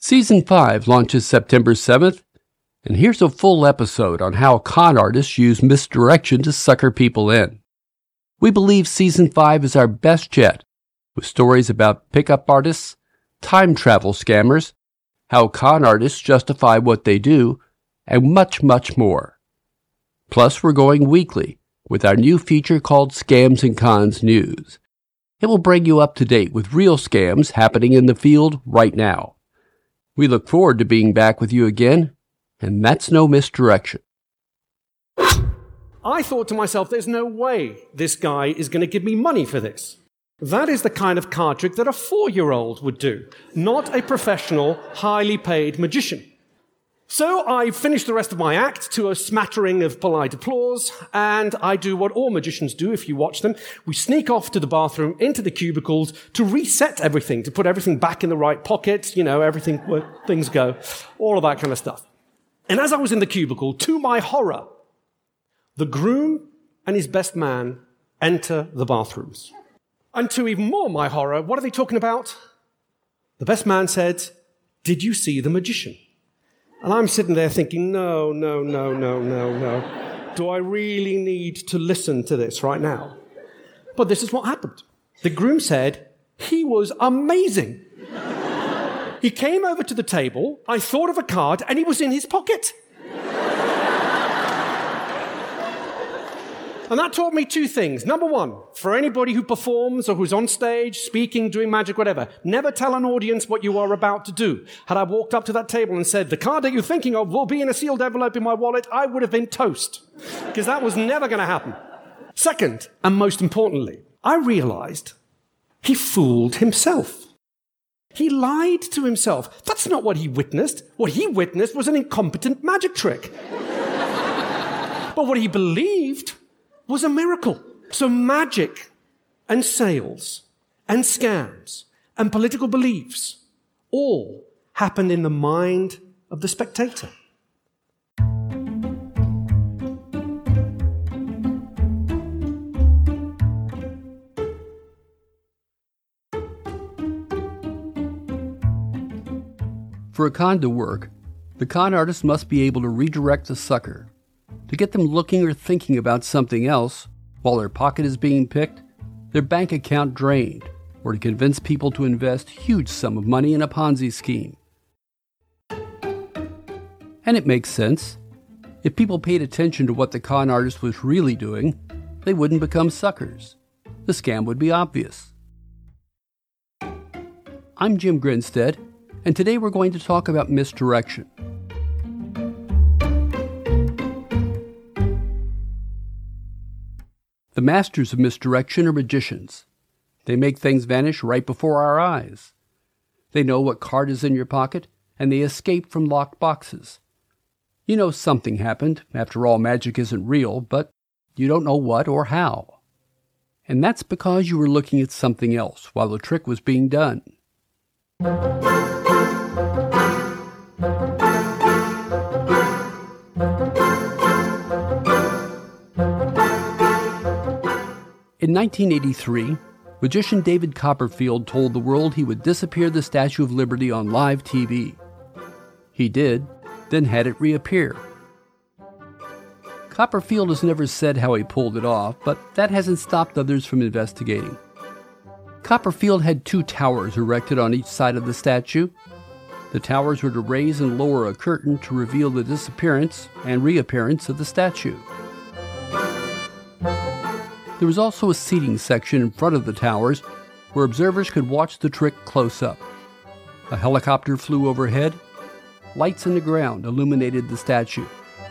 Season 5 launches September 7th, and here's a full episode on how con artists use misdirection to sucker people in. We believe Season 5 is our best yet, with stories about pickup artists, time travel scammers, how con artists justify what they do, and much, much more. Plus, we're going weekly with our new feature called Scams and Cons News. It will bring you up to date with real scams happening in the field right now. We look forward to being back with you again, and that's no misdirection. I thought to myself, there's no way this guy is going to give me money for this. That is the kind of card trick that a 4-year-old would do, not a professional, highly paid magician. So I finish the rest of my act to a smattering of polite applause, and I do what all magicians do if you watch them. We sneak off to the bathroom, into the cubicles, to reset everything, to put everything back in the right pocket, everything where things go, all of that kind of stuff. And as I was in the cubicle, to my horror, the groom and his best man enter the bathrooms. And to even more my horror, what are they talking about? The best man said, "Did you see the magician?" And I'm sitting there thinking, no. Do I really need to listen to this right now? But this is what happened. The groom said, he was amazing. He came over to the table, I thought of a card, and he was in his pocket. And that taught me 2 things. Number 1, for anybody who performs or who's on stage, speaking, doing magic, whatever, never tell an audience what you are about to do. Had I walked up to that table and said, the card that you're thinking of will be in a sealed envelope in my wallet, I would have been toast. Because that was never going to happen. Second, and most importantly, I realized he fooled himself. He lied to himself. That's not what he witnessed. What he witnessed was an incompetent magic trick. But what he believed was a miracle. So magic and sales and scams and political beliefs all happened in the mind of the spectator. For a con to work, the con artist must be able to redirect the sucker, to get them looking or thinking about something else while their pocket is being picked, their bank account drained, or to convince people to invest huge sum of money in a Ponzi scheme. And it makes sense. If people paid attention to what the con artist was really doing, they wouldn't become suckers. The scam would be obvious. I'm Jim Grinstead, and today we're going to talk about misdirection. The masters of misdirection are magicians. They make things vanish right before our eyes. They know what card is in your pocket, and they escape from locked boxes. You know something happened. After all, magic isn't real, but you don't know what or how. And that's because you were looking at something else while the trick was being done. In 1983, magician David Copperfield told the world he would disappear the Statue of Liberty on live TV. He did, then had it reappear. Copperfield has never said how he pulled it off, but that hasn't stopped others from investigating. Copperfield had 2 towers erected on each side of the statue. The towers were to raise and lower a curtain to reveal the disappearance and reappearance of the statue. There was also a seating section in front of the towers where observers could watch the trick close up. A helicopter flew overhead. Lights in the ground illuminated the statue.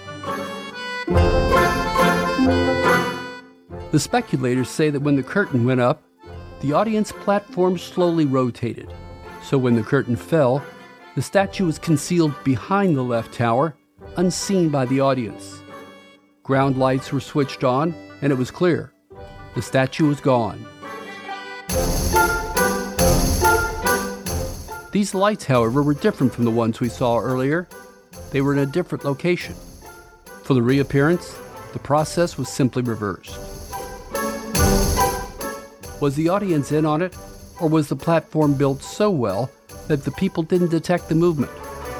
The speculators say that when the curtain went up, the audience platform slowly rotated. So when the curtain fell, the statue was concealed behind the left tower, unseen by the audience. Ground lights were switched on, and it was clear. The statue was gone. These lights, however, were different from the ones we saw earlier. They were in a different location. For the reappearance, the process was simply reversed. Was the audience in on it, or was the platform built so well that the people didn't detect the movement.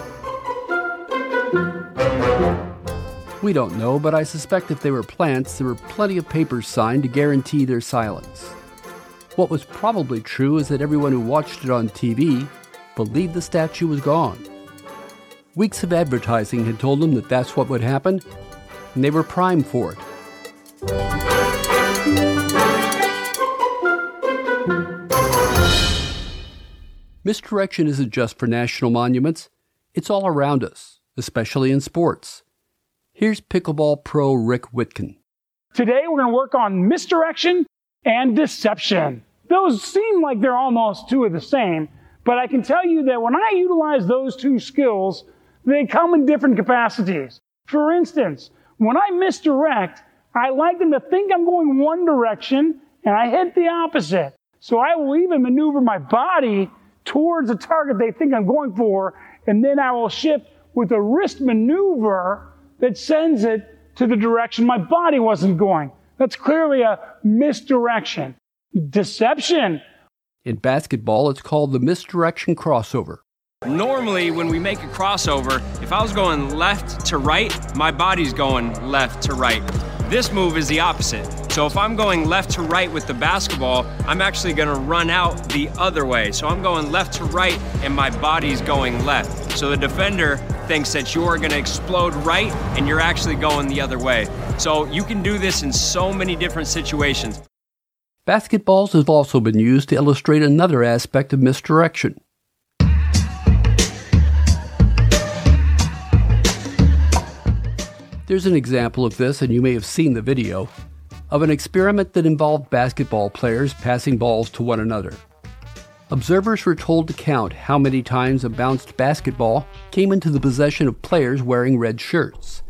We don't know, but I suspect if they were plants, there were plenty of papers signed to guarantee their silence. What was probably true is that everyone who watched it on TV believed the statue was gone. Weeks of advertising had told them that that's what would happen, and they were primed for it. Misdirection isn't just for national monuments, it's all around us, especially in sports. Here's pickleball pro Rick Whitkin. Today we're going to work on misdirection and deception. Those seem like they're almost two of the same, but I can tell you that when I utilize those two skills, they come in different capacities. For instance, when I misdirect, I like them to think I'm going one direction and I hit the opposite. So I will even maneuver my body towards the target they think I'm going for, and then I will shift with a wrist maneuver that sends it to the direction my body wasn't going. That's clearly a misdirection. Deception. In basketball, it's called the misdirection crossover. Normally, when we make a crossover, if I was going left to right, my body's going left to right. This move is the opposite. So if I'm going left to right with the basketball, I'm actually going to run out the other way. So I'm going left to right and my body's going left. So the defender thinks that you're going to explode right and you're actually going the other way. So you can do this in so many different situations. Basketballs have also been used to illustrate another aspect of misdirection. There's an example of this, and you may have seen the video, of an experiment that involved basketball players passing balls to one another. Observers were told to count how many times a bounced basketball came into the possession of players wearing red shirts.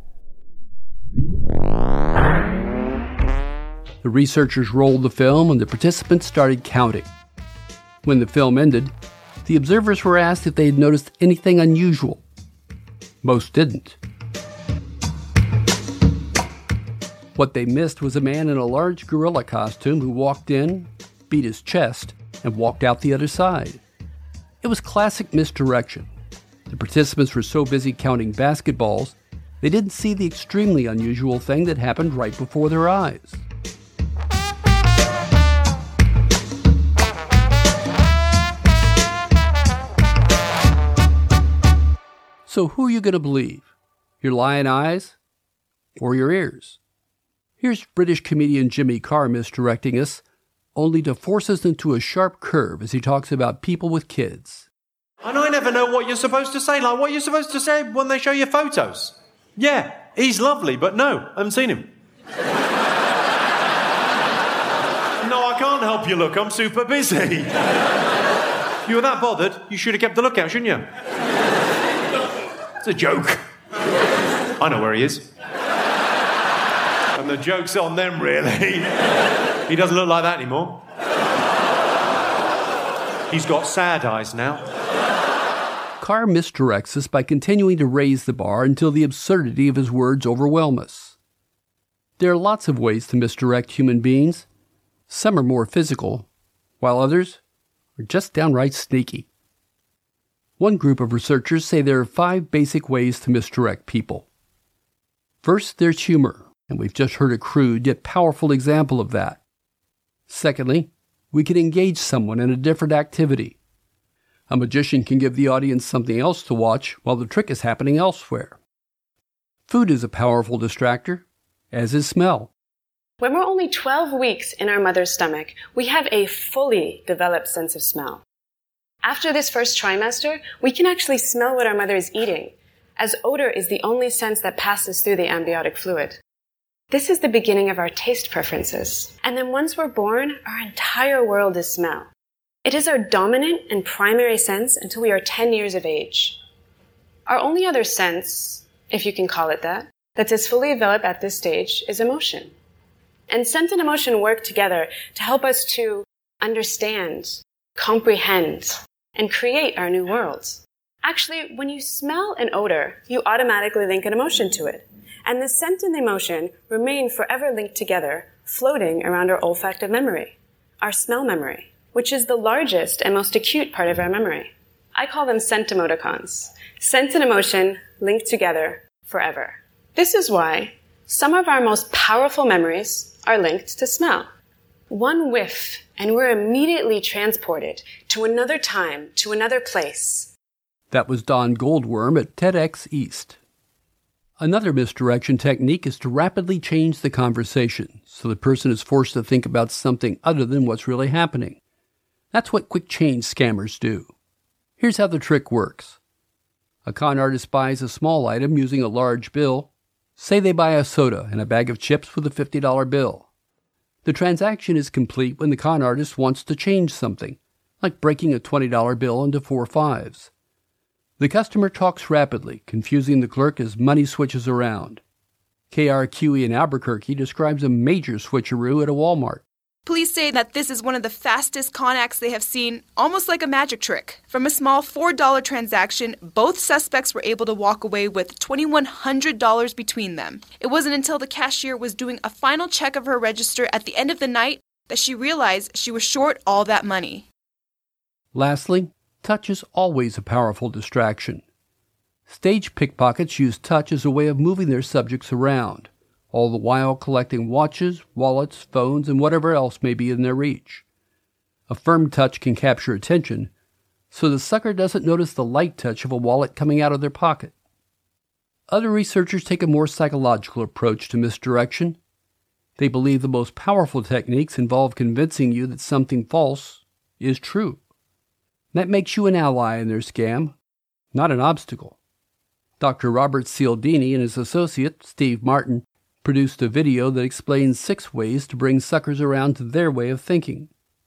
The researchers rolled the film and the participants started counting. When the film ended, the observers were asked if they had noticed anything unusual. Most didn't. What they missed was a man in a large gorilla costume who walked in, beat his chest, and walked out the other side. It was classic misdirection. The participants were so busy counting basketballs, they didn't see the extremely unusual thing that happened right before their eyes. So who are you going to believe? Your lying eyes or your ears? Here's British comedian Jimmy Carr misdirecting us, only to force us into a sharp curve as he talks about people with kids. And I never know what you're supposed to say. Like, what you're supposed to say when they show you photos. Yeah, he's lovely, but no, I haven't seen him. No, I can't help you, look, I'm super busy. If you were that bothered, you should have kept the lookout, shouldn't you? It's a joke. I know where he is. And the joke's on them, really. He doesn't look like that anymore. He's got sad eyes now. Carr misdirects us by continuing to raise the bar until the absurdity of his words overwhelm us. There are lots of ways to misdirect human beings. Some are more physical, while others are just downright sneaky. One group of researchers say there are 5 basic ways to misdirect people. First, there's humor, and we've just heard a crude yet powerful example of that. Secondly, we can engage someone in a different activity. A magician can give the audience something else to watch while the trick is happening elsewhere. Food is a powerful distractor, as is smell. When we're only 12 weeks in our mother's stomach, we have a fully developed sense of smell. After this first trimester, we can actually smell what our mother is eating, as odor is the only sense that passes through the amniotic fluid. This is the beginning of our taste preferences. And then once we're born, our entire world is smell. It is our dominant and primary sense until we are 10 years of age. Our only other sense, if you can call it that, that's as fully developed at this stage is emotion. And scent and emotion work together to help us to understand, comprehend, and create our new worlds. Actually, when you smell an odor, you automatically link an emotion to it. And the scent and the emotion remain forever linked together, floating around our olfactive memory, our smell memory, which is the largest and most acute part of our memory. I call them scent emoticons. Scent and emotion linked together forever. This is why some of our most powerful memories are linked to smell. One whiff, and we're immediately transported to another time, to another place. That was Don Goldworm at TEDx East. Another misdirection technique is to rapidly change the conversation so the person is forced to think about something other than what's really happening. That's what quick change scammers do. Here's how the trick works. A con artist buys a small item using a large bill. Say they buy a soda and a bag of chips with a $50 bill. The transaction is complete when the con artist wants to change something, like breaking a $20 bill into 4 5s. The customer talks rapidly, confusing the clerk as money switches around. KRQE in Albuquerque describes a major switcheroo at a Walmart. Police say that this is one of the fastest con acts they have seen, almost like a magic trick. From a small $4 transaction, both suspects were able to walk away with $2,100 between them. It wasn't until the cashier was doing a final check of her register at the end of the night that she realized she was short all that money. Lastly, touch is always a powerful distraction. Stage pickpockets use touch as a way of moving their subjects around, all the while collecting watches, wallets, phones, and whatever else may be in their reach. A firm touch can capture attention, so the sucker doesn't notice the light touch of a wallet coming out of their pocket. Other researchers take a more psychological approach to misdirection. They believe the most powerful techniques involve convincing you that something false is true. That makes you an ally in their scam, not an obstacle. Dr. Robert Cialdini and his associate, Steve Martin, produced a video that explains 6 ways to bring suckers around to their way of thinking.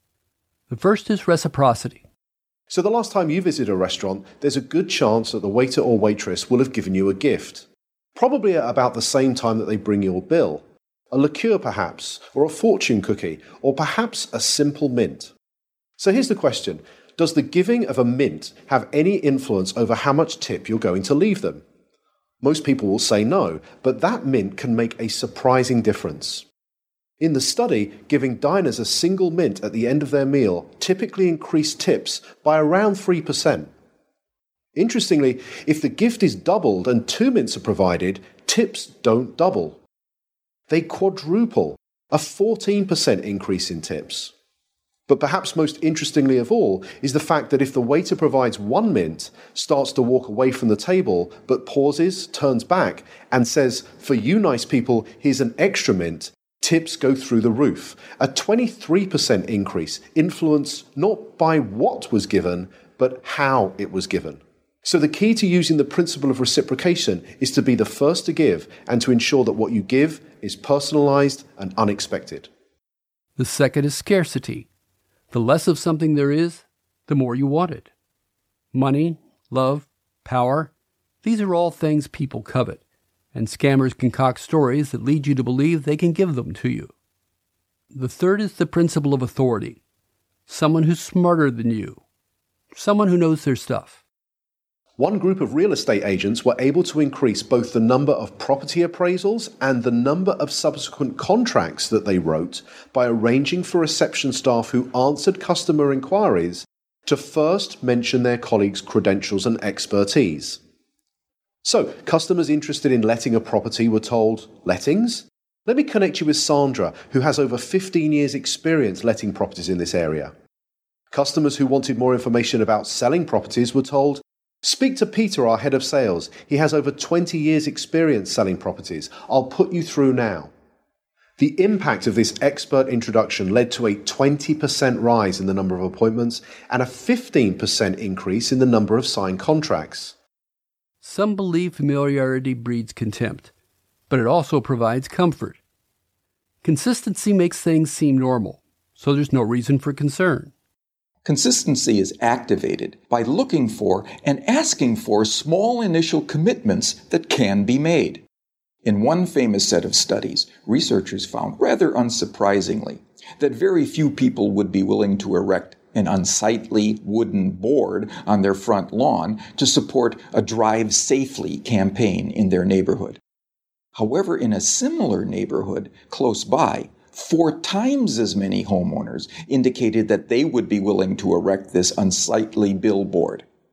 The first is reciprocity. So the last time you visit a restaurant, there's a good chance that the waiter or waitress will have given you a gift. Probably at about the same time that they bring your bill. A liqueur perhaps, or a fortune cookie, or perhaps a simple mint. So here's the question. Does the giving of a mint have any influence over how much tip you're going to leave them? Most people will say no, but that mint can make a surprising difference. In the study, giving diners a single mint at the end of their meal typically increased tips by around 3%. Interestingly, if the gift is doubled and 2 mints are provided, tips don't double. They quadruple, a 14% increase in tips. But perhaps most interestingly of all is the fact that if the waiter provides 1 mint, starts to walk away from the table, but pauses, turns back, and says, "For you nice people, here's an extra mint," tips go through the roof. A 23% increase, influenced not by what was given, but how it was given. So the key to using the principle of reciprocation is to be the first to give and to ensure that what you give is personalized and unexpected. The second is scarcity. The less of something there is, the more you want it. Money, love, power, these are all things people covet, and scammers concoct stories that lead you to believe they can give them to you. The third is the principle of authority. Someone who's smarter than you. Someone who knows their stuff. One group of real estate agents were able to increase both the number of property appraisals and the number of subsequent contracts that they wrote by arranging for reception staff who answered customer inquiries to first mention their colleagues' credentials and expertise. So, customers interested in letting a property were told, "Lettings? Let me connect you with Sandra, who has over 15 years' experience letting properties in this area." Customers who wanted more information about selling properties were told, "Speak to Peter, our head of sales. He has over 20 years' experience selling properties. I'll put you through now." The impact of this expert introduction led to a 20% rise in the number of appointments and a 15% increase in the number of signed contracts. Some believe familiarity breeds contempt, but it also provides comfort. Consistency makes things seem normal, so there's no reason for concern. Consistency is activated by looking for and asking for small initial commitments that can be made. In one famous set of studies, researchers found, rather unsurprisingly, that very few people would be willing to erect an unsightly wooden board on their front lawn to support a Drive Safely campaign in their neighborhood. However, in a similar neighborhood close by, 4 times as many homeowners indicated that they would be willing to erect this unsightly billboard.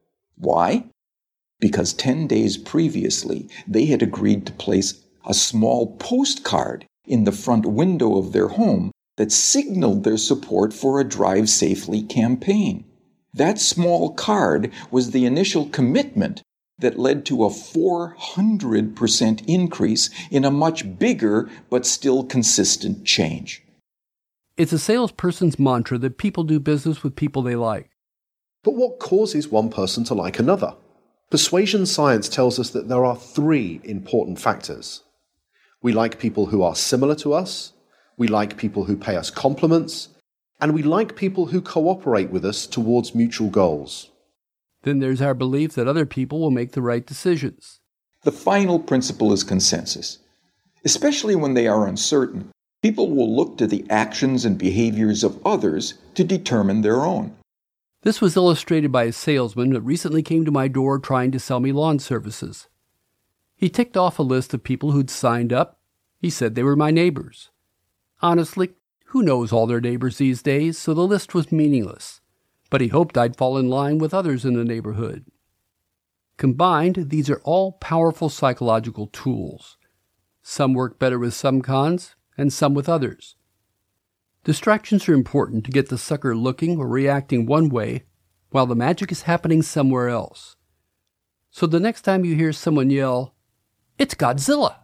Why? Because 10 days previously, they had agreed to place a small postcard in the front window of their home that signaled their support for a Drive Safely campaign. That small card was the initial commitment that led to a 400% increase in a much bigger but still consistent change. It's a salesperson's mantra that people do business with people they like. But what causes one person to like another? Persuasion science tells us that there are 3 important factors. We like people who are similar to us, we like people who pay us compliments, and we like people who cooperate with us towards mutual goals. Then there's our belief that other people will make the right decisions. The final principle is consensus. Especially when they are uncertain, people will look to the actions and behaviors of others to determine their own. This was illustrated by a salesman that recently came to my door trying to sell me lawn services. He ticked off a list of people who'd signed up. He said they were my neighbors. Honestly, who knows all their neighbors these days, so the list was meaningless. But he hoped I'd fall in line with others in the neighborhood. Combined, these are all powerful psychological tools. Some work better with some cons, and some with others. Distractions are important to get the sucker looking or reacting one way, while the magic is happening somewhere else. So the next time you hear someone yell, "It's Godzilla!"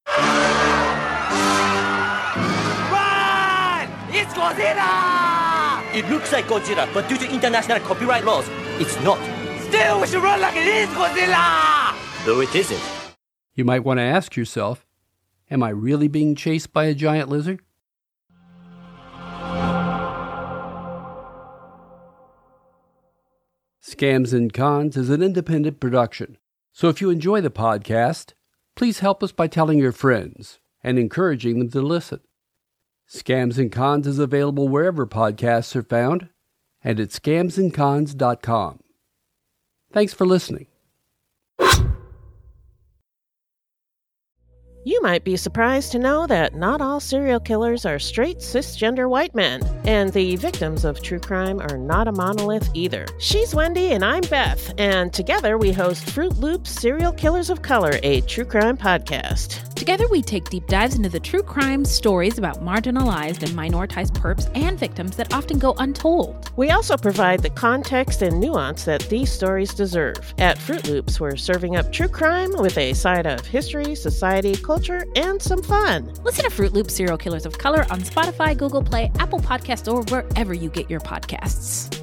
Run! It's Godzilla! It looks like Godzilla, but due to international copyright laws, it's not. Still, we should run like it is Godzilla! Though it isn't. You might want to ask yourself, am I really being chased by a giant lizard? Scams and Cons is an independent production. So if you enjoy the podcast, please help us by telling your friends and encouraging them to listen. Scams and Cons is available wherever podcasts are found and at scamsandcons.com. Thanks for listening. You might be surprised to know that not all serial killers are straight cisgender white men, and the victims of true crime are not a monolith either. She's Wendy and I'm Beth, and together we host Fruit Loops Serial Killers of Color, a true crime podcast. Together we take deep dives into the true crime stories about marginalized and minoritized perps and victims that often go untold. We also provide the context and nuance that these stories deserve. At Fruit Loops, we're serving up true crime with a side of history, society, culture, and some fun. Listen to Fruit Loops Serial Killers of Color on Spotify, Google Play, Apple Podcasts, or wherever you get your podcasts.